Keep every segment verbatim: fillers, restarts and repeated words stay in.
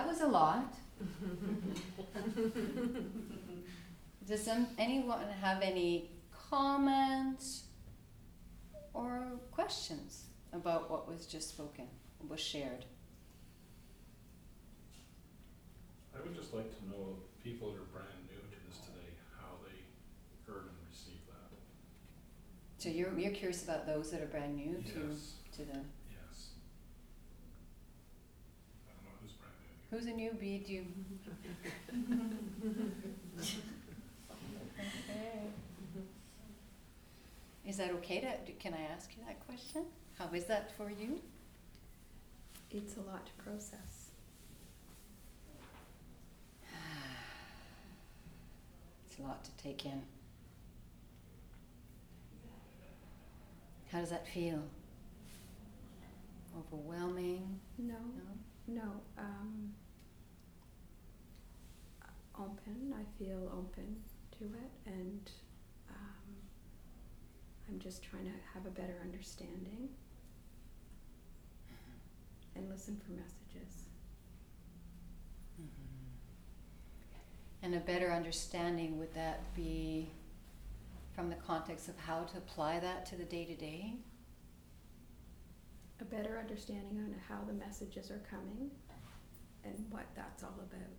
was a lot. Does some, anyone have any comments or questions about what was just spoken, was shared? I would just like to know people that are brand new to this today, how they heard and received that. So you're you're curious about those that are brand new Yes. to to the. Yes. I don't know who's brand new. Who's a newbie? Do you? Okay. Is that okay to? Can I ask you that question? How is that for you? It's a lot to process. It's a lot to take in. How does that feel? Overwhelming? No, No? no. Um, open. I feel open to it, and um, I'm just trying to have a better understanding and listen for messages. Mm-hmm. And a better understanding, would that be from the context of how to apply that to the day-to-day? A better understanding on how the messages are coming and what that's all about.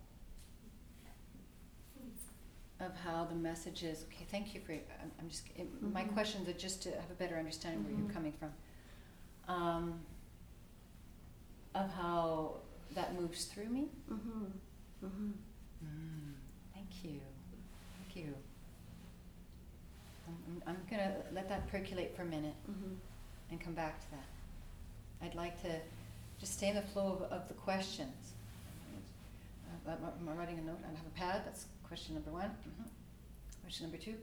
Of how the messages, okay, thank you for, I'm, I'm just, it, Mm-hmm. my questions are just to have a better understanding where Mhm. you're coming from. Um, of how that moves through me? Mm-hmm. Mm-hmm. Mm, thank you, thank you. I'm, I'm, I'm gonna let that percolate for a minute Mm-hmm. and come back to that. I'd like to just stay in the flow of, of the questions. Uh, I'm, I'm writing a note, I have a pad, that's question number one. Mm-hmm. Question number two.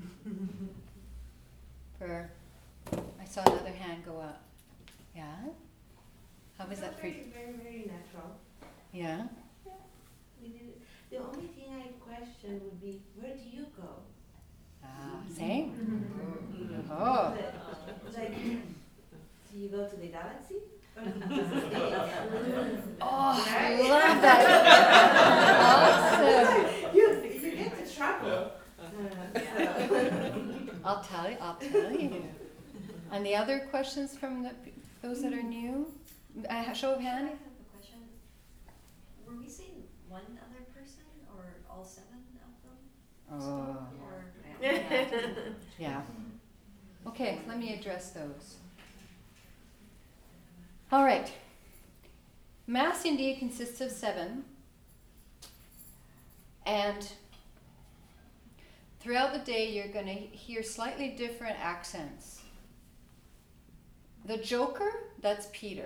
For, I saw another hand go up. Yeah? How was that for you? Very, very, very natural. Yeah? Yeah, we did it. The only thing I question would be, where do you go? Ah, same? Mm-hmm. Oh. Like, do you go to the galaxy? Oh, I love that. Awesome. you, you get to travel. Uh, I'll tell you, I'll tell you. And the other questions from the, those that are new? Uh, show of hand? I have a question. Were we seeing one other person or all seven of them? Oh. Or Yeah. Okay, let me address those. All right. Mass indeed consists of seven. And throughout the day, you're going to hear slightly different accents. The Joker, that's Peter.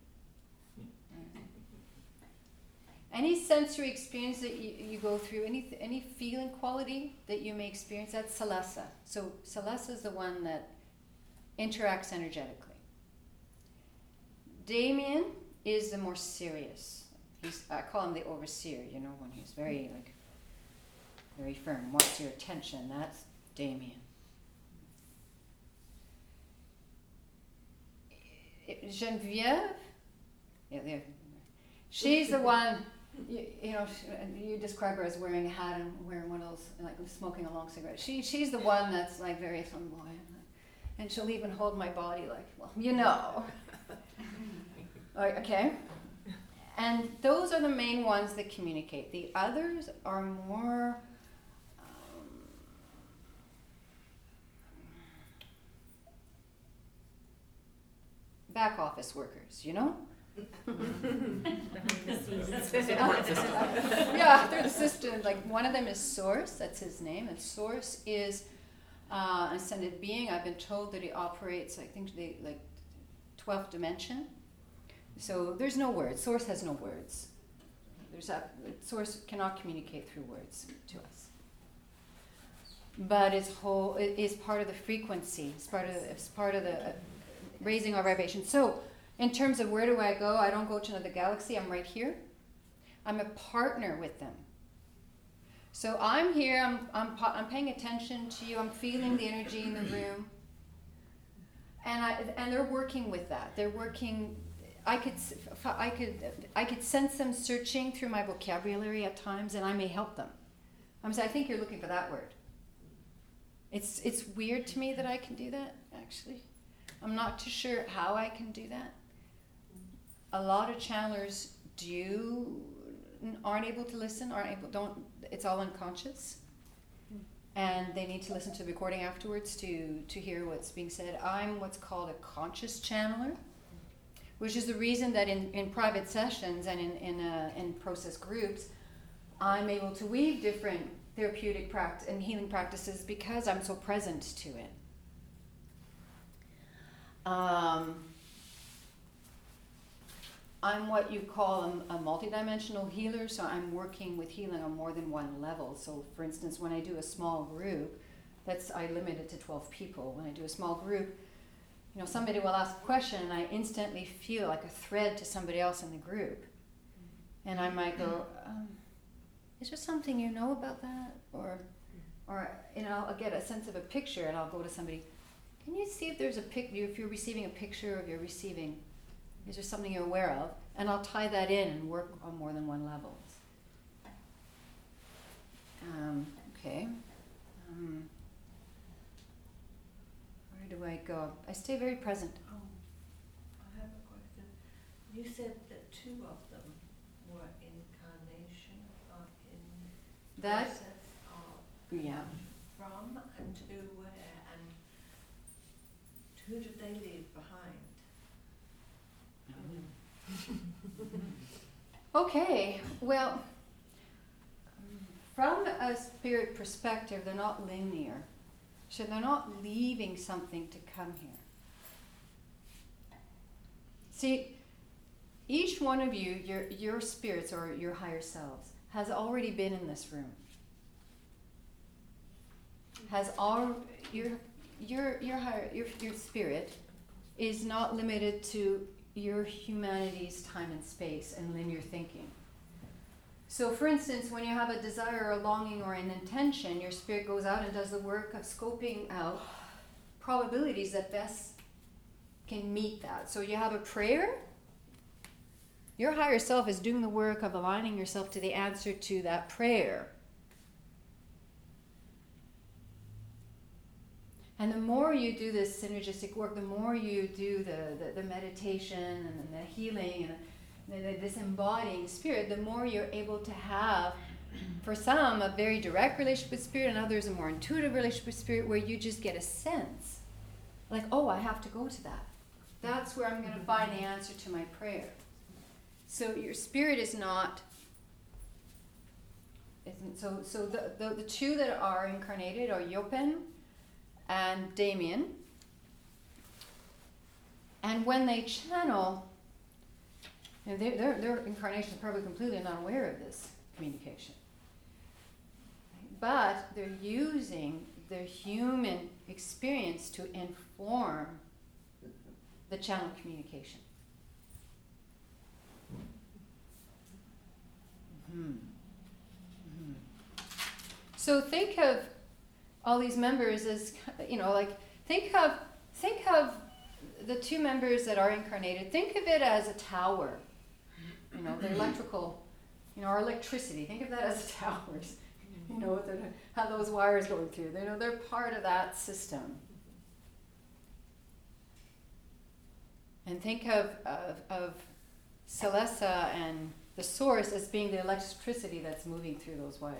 Any sensory experience that you, you go through, any any feeling quality that you may experience, that's Salesa. So Salesa is the one that interacts energetically. Damien is the more serious. He's, I call him the overseer, you know, when he's very like very firm, wants your attention. That's Damien. Geneviève, yeah, there. She's the one. You, you know, she, you describe her as wearing a hat and wearing one of those, like smoking a long cigarette. She, she's the one that's like very flamboyant, and she'll even hold my body like, well, you know. Okay, and those are the main ones that communicate. The others are more um, back office workers, you know. Yeah, they're the systems. Like one of them is Source. That's his name. And Source is uh, an ascended being. I've been told that he operates, I think, the like twelfth dimension. So there's no words. Source has no words. There's a, Source cannot communicate through words to us. But it's whole. It is part of the frequency. It's part of. It's part of the uh, raising our vibration. So. In terms of where do I go, I don't go to another galaxy, I'm right here. I'm a partner with them. So I'm here, I'm, I'm, I'm paying attention to you, I'm feeling the energy in the room. And, I, and they're working with that. They're working, I could, s- f- I could, I could sense them searching through my vocabulary at times, and I may help them. I'm saying, I think you're looking for that word. It's it's weird to me that I can do that. Actually, I'm not too sure how I can do that. A lot of channelers do aren't able to listen, aren't able, don't. It's all unconscious, and they need to listen to the recording afterwards to to hear what's being said. I'm what's called a conscious channeler, which is the reason that in, in private sessions and in in, uh, in process groups, I'm able to weave different therapeutic practice and healing practices because I'm so present to it. Um, I'm what you call a, a multidimensional healer, so I'm working with healing on more than one level. So, for instance, when I do a small group, that's I limit it to twelve people. When I do a small group, you know, somebody will ask a question, and I instantly feel like a thread to somebody else in the group, and I might go, um, "Is there something you know about that?" Or, or you know, I'll get a sense of a picture, and I'll go to somebody. Can you see if there's a pic? If you're receiving a picture, of you're receiving. Is there something you're aware of? And I'll tie that in and work on more than one level. Um, okay. Um, where do I go? I stay very present. Oh, I have a question. You said that two of them were incarnation or in That, process of yeah. from and to where, and who did they leave behind? Okay, well, from a spirit perspective, they're not linear. So they're not leaving something to come here. See, each one of you, your your spirits or your higher selves, has already been in this room. Has all your your your higher your your spirit is not limited to your humanity's time and space and linear thinking. So for instance, when you have a desire or a longing or an intention, your spirit goes out and does the work of scoping out probabilities that best can meet that. So you have a prayer, your higher self is doing the work of aligning yourself to the answer to that prayer. And the more you do this synergistic work, the more you do the, the, the meditation and the healing and the, the, this embodying spirit, the more you're able to have, for some, a very direct relationship with spirit, and others a more intuitive relationship with spirit, where you just get a sense, like, oh, I have to go to that. That's where I'm going to find the answer to my prayer. So your spirit is not, isn't, so so the, the, the two that are incarnated are Yopen and Damien. And when they channel, you know, they, their, their incarnation is probably completely not aware of this communication. But they're using their human experience to inform the channel communication. Mm-hmm. Mm-hmm. So think of all these members as, you know, like, think of think of the two members that are incarnated. Think of it as a tower, you know, the electrical, you know, our electricity. Think of that as towers, you know, that have those wires going through. You know, they're part of that system. And think of of, of Celesta and the source as being the electricity that's moving through those wires.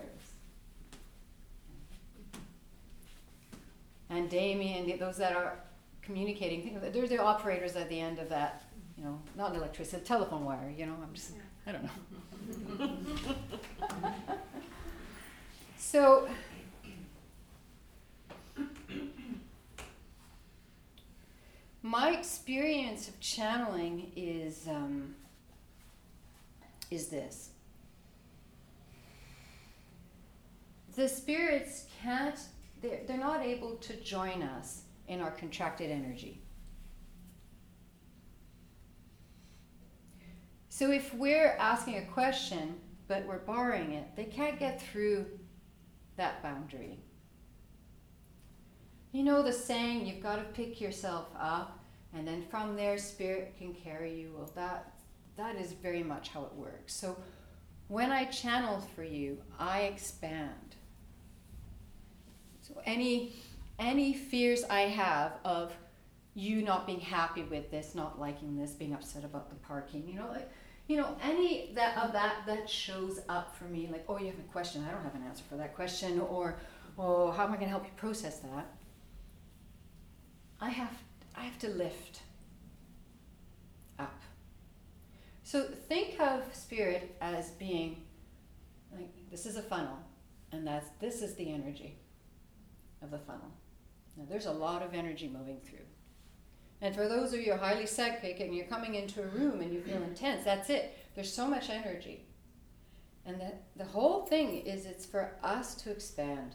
And Damien, those that are communicating, think of it, they're the operators at the end of that, you know, not an electricity, a telephone wire, you know, I'm just, I don't know. So, my experience of channeling is, um, is this. The spirits can't, they're, they're not able to join us in our contracted energy. So if we're asking a question, but we're borrowing it, they can't get through that boundary. You know the saying, you've got to pick yourself up and then from there spirit can carry you. Well, that that is very much how it works. So when I channel for you, I expand. So any any fears I have of you not being happy with this, not liking this, being upset about the parking, you know, like, you know, any that of that that shows up for me, like, oh, you have a question, I don't have an answer for that question, or, oh, how am I going to help you process that? I have I have to lift up. So think of spirit as being like, this is a funnel, and that's this is the energy of the funnel. Now there's a lot of energy moving through. And for those of you who are highly psychic and you're coming into a room and you feel intense, that's it. There's so much energy. And the, the whole thing is it's for us to expand,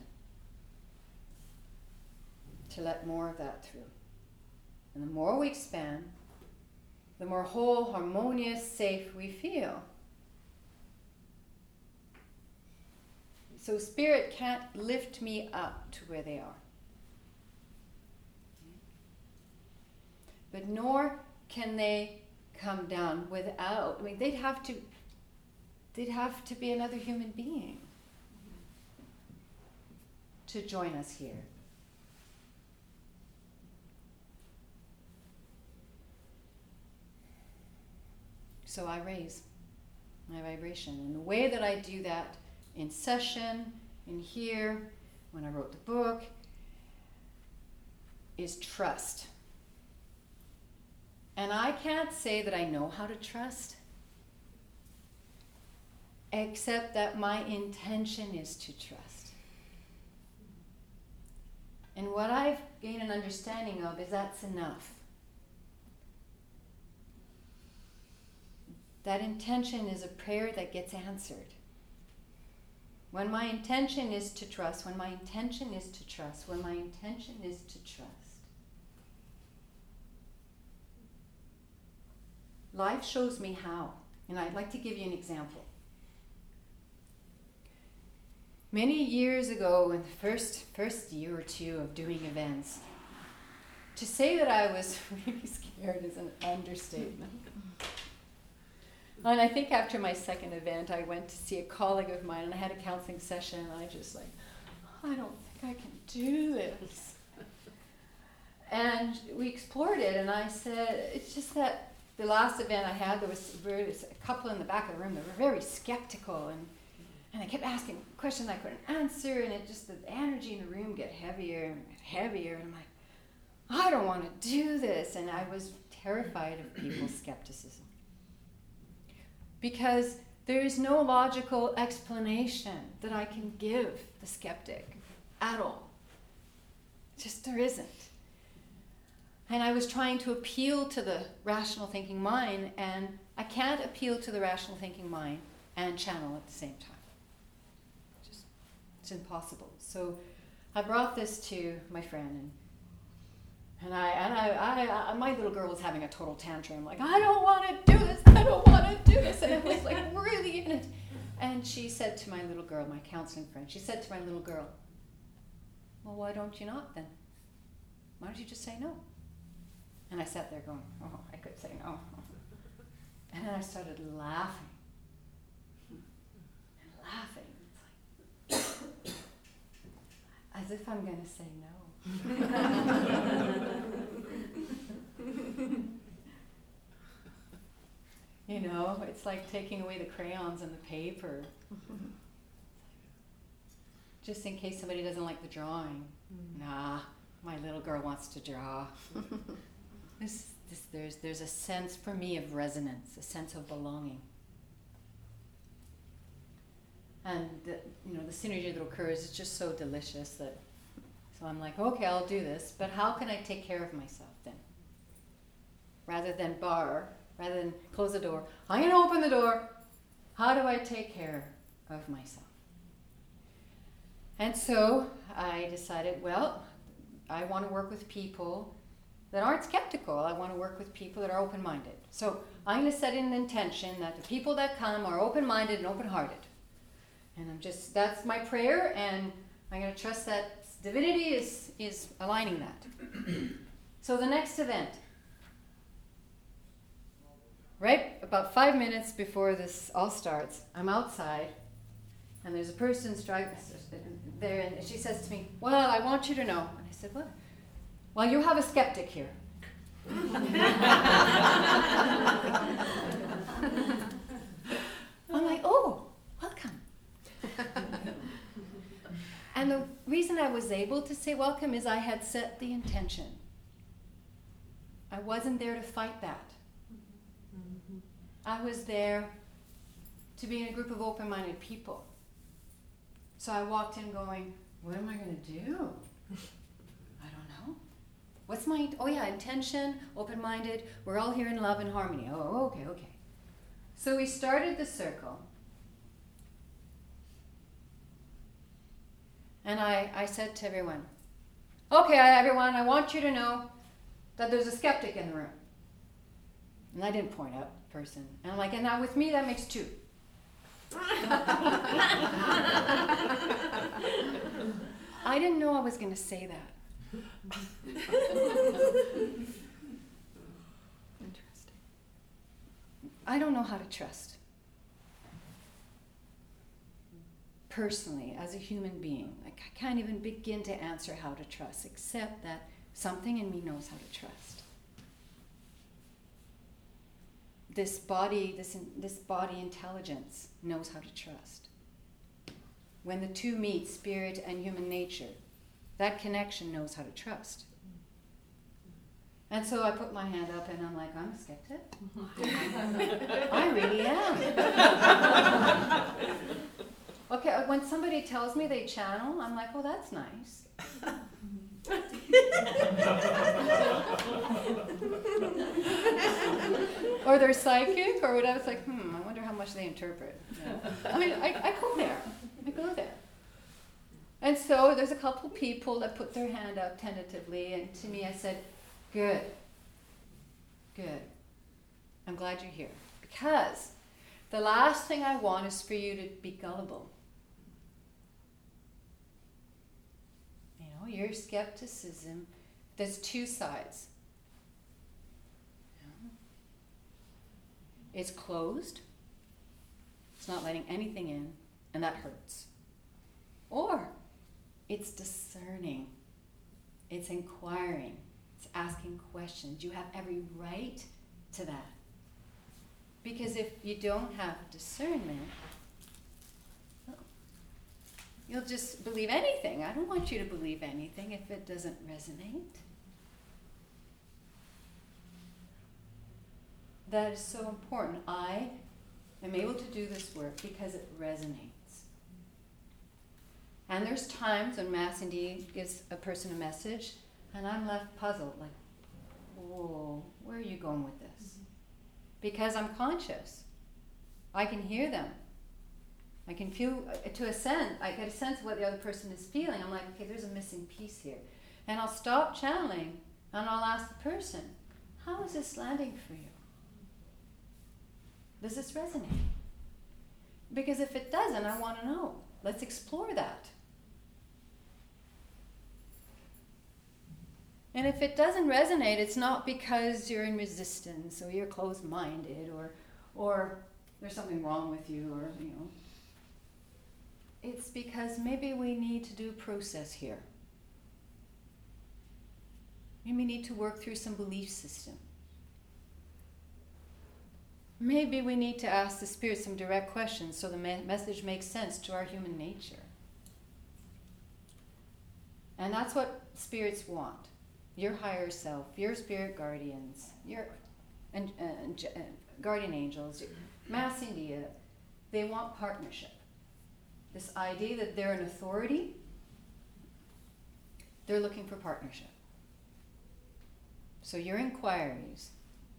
to let more of that through. And the more we expand, the more whole, harmonious, safe we feel. So spirit can't lift me up to where they are. But nor can they come down without, I mean, they'd have to, they'd have to be another human being to join us here. So I raise my vibration. And the way that I do that in session, in here, when I wrote the book, is trust. And I can't say that I know how to trust, except that my intention is to trust. And what I've gained an understanding of is that's enough. That intention is a prayer that gets answered. When my intention is to trust, when my intention is to trust, when my intention is to trust, life shows me how. And I'd like to give you an example. Many years ago, in the first, first year or two of doing events, to say that I was really scared is an understatement. And I think after my second event, I went to see a colleague of mine, and I had a counseling session, and I just like, I don't think I can do this. And we explored it, and I said, it's just that the last event I had, there was a couple in the back of the room that were very skeptical, and, and I kept asking questions I couldn't answer, and it just, the energy in the room get heavier and heavier, and I'm like, I don't want to do this, and I was terrified of people's skepticism. Because there is no logical explanation that I can give the skeptic at all. Just there isn't. And I was trying to appeal to the rational thinking mind, and I can't appeal to the rational thinking mind and channel at the same time. Just, it's impossible. So I brought this to my friend, and and I and I, I, I my little girl was having a total tantrum, like, I don't want to do this, I don't want to do this, and I was like really in it. And she said to my little girl, my counseling friend, she said to my little girl, well, why don't you not then? Why don't you just say no? And I sat there going, oh, I could say no. And then I started laughing. And laughing. It's like, as if I'm going to say no. You know, it's like taking away the crayons and the paper. Just in case somebody doesn't like the drawing. Mm. Nah, my little girl wants to draw. This, this, there's, there's a sense for me of resonance, a sense of belonging. And the, you know, the synergy that occurs is just so delicious that, so I'm like, okay, I'll do this, but how can I take care of myself then? Rather than bar, rather than close the door, I'm going to open the door. How do I take care of myself? And so I decided, well, I want to work with people that aren't skeptical. I want to work with people that are open-minded. So I'm going to set an intention that the people that come are open-minded and open-hearted. And I'm just, that's my prayer, and I'm going to trust that divinity is, is aligning that. So the next event, about five minutes before this all starts, I'm outside, and there's a person stri- there, and she says to me, well, I want you to know. And I said, what? Well, you have a skeptic here. I'm like, oh, welcome. And the reason I was able to say welcome is I had set the intention. I wasn't there to fight that. Mhm. I was there to be in a group of open-minded people. So I walked in going, what am I going to do? I don't know. What's my, oh yeah, intention, open-minded, we're all here in love and harmony. Oh, okay, okay. So we started the circle. And I, I said to everyone, okay, everyone, I want you to know that there's a skeptic in the room. And I didn't point out the person. And I'm like, and now with me, that makes two. I didn't know I was going to say that. Interesting. I don't know how to trust. Personally, as a human being, like I can't even begin to answer how to trust, except that something in me knows how to trust. This body, this this body intelligence knows how to trust. When the two meet, spirit and human nature, that connection knows how to trust. And so I put my hand up and I'm like, I'm a skeptic. I really am. Okay, when somebody tells me they channel, I'm like, oh, that's nice. Or they're psychic or whatever. It's like, hmm, I wonder how much they interpret. Yeah. I mean, I, I go there. I go there. And so there's a couple people that put their hand up tentatively, and to me I said, good, good. I'm glad you're here. Because the last thing I want is for you to be gullible. You know, your skepticism, there's two sides. You know? It's closed. It's not letting anything in, and that hurts. Or it's discerning. It's inquiring. It's asking questions. You have every right to that. Because if you don't have discernment, well, you'll just believe anything. I don't want you to believe anything if it doesn't resonate. That is so important. I am able to do this work because it resonates. And there's times when Mass indeed gives a person a message, and I'm left puzzled, like, whoa, where are you going with this? Because I'm conscious. I can hear them. I can feel, uh, to a sense, I get a sense of what the other person is feeling. I'm like, okay, there's a missing piece here. And I'll stop channeling, and I'll ask the person, how is this landing for you? Does this resonate? Because if it doesn't, I want to know. Let's explore that. And if it doesn't resonate, it's not because you're in resistance or you're closed-minded or or there's something wrong with you or, you know. It's because maybe we need to do process here. Maybe we need to work through some belief system. Maybe we need to ask the Spirit some direct questions so the me- message makes sense to our human nature. And that's what spirits want. Your higher self, your spirit guardians, your and, and, and guardian angels, Mass India, they want partnership. This idea that they're an authority, they're looking for partnership. So your inquiries,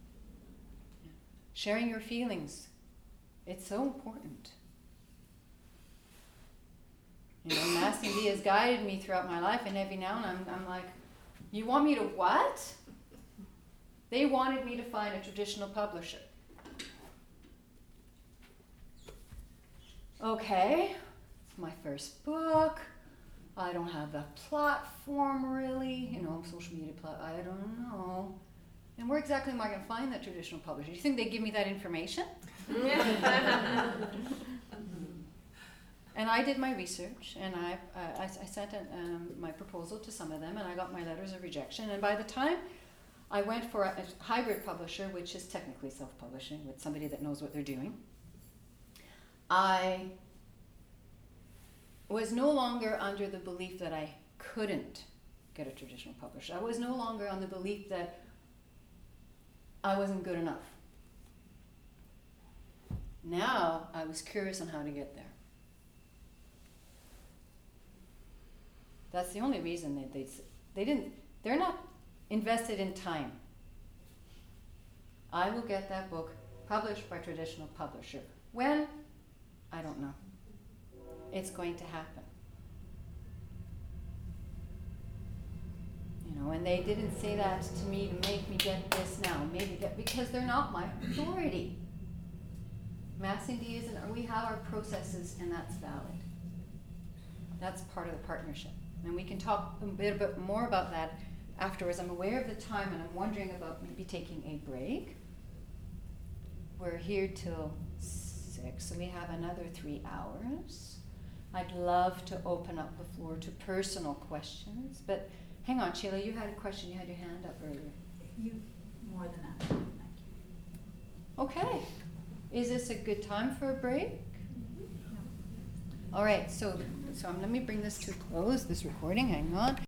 sharing your feelings, it's so important. You know, Mass India has guided me throughout my life, and every now and then I'm, I'm like, you want me to what? They wanted me to find a traditional publisher. Okay, it's my first book. I don't have a platform really, you know, social media plat. I don't know. And where exactly am I going to find that traditional publisher? Do you think they give me that information? And I did my research, and I, uh, I, I sent an, um, my proposal to some of them, and I got my letters of rejection. And by the time I went for a, a hybrid publisher, which is technically self-publishing, with somebody that knows what they're doing, I was no longer under the belief that I couldn't get a traditional publisher. I was no longer on the belief that I wasn't good enough. Now I was curious on how to get there. That's the only reason that they they didn't. They're not invested in time. I will get that book published by a traditional publisher. When? I don't know. It's going to happen. You know, and they didn't say that to me to make me get this now, maybe get, because they're not my authority. MassMD isn't, we have our processes, and that's valid. That's part of the partnership. And we can talk a bit, bit more about that afterwards. I'm aware of the time, and I'm wondering about maybe taking a break. We're here till six, so we have another three hours. I'd love to open up the floor to personal questions, but hang on, Sheila, you had a question. You had your hand up earlier. You more than that. Thank you. Okay. Is this a good time for a break? All right, so so let me bring this to a close, this recording. Hang on.